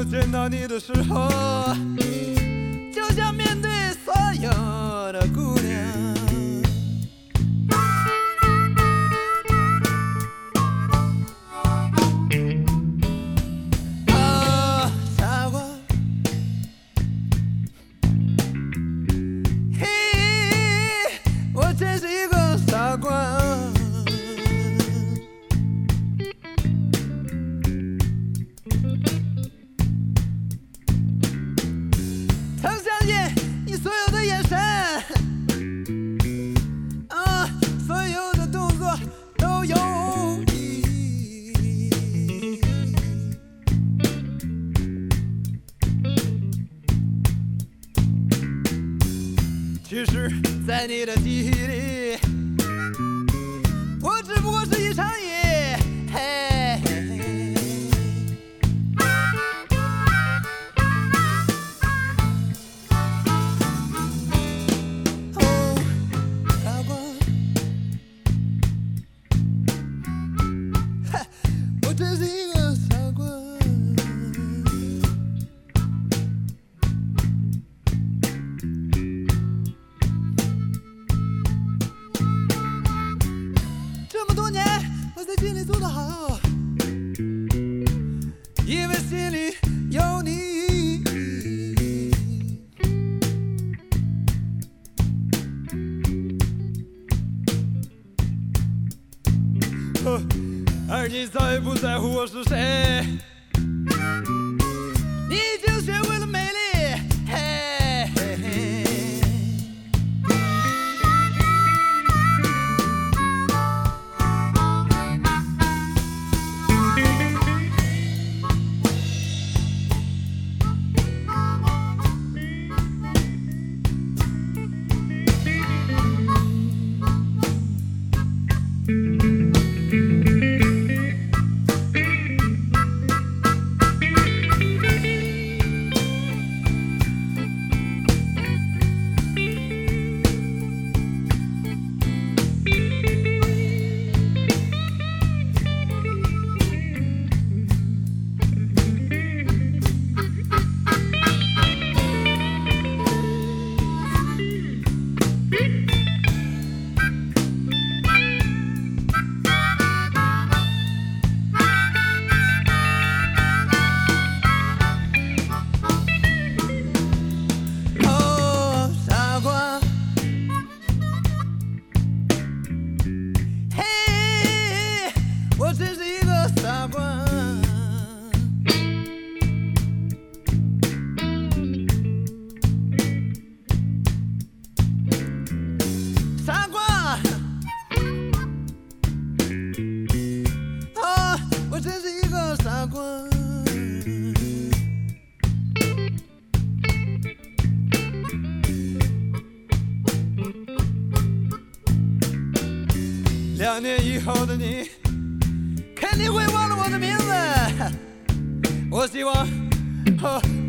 见到你的时候，就像面对所有的姑娘。啊，傻瓜，嘿，我真是一个傻瓜。曾相信你所有的眼神，啊，所有的动作都有意义。其实，在你的记忆里，我只不过是一场雨，嘿嘿嘿。我真是一个傻瓜。这么多年，我在心里做得好，因为心里有你。而你早已不在乎我是谁，你已经学会了美丽，嘿嘿嘿。我真是一个傻瓜。傻瓜，啊，我真是一个傻瓜。2年以后的你肯定会忘了我的名字，我希望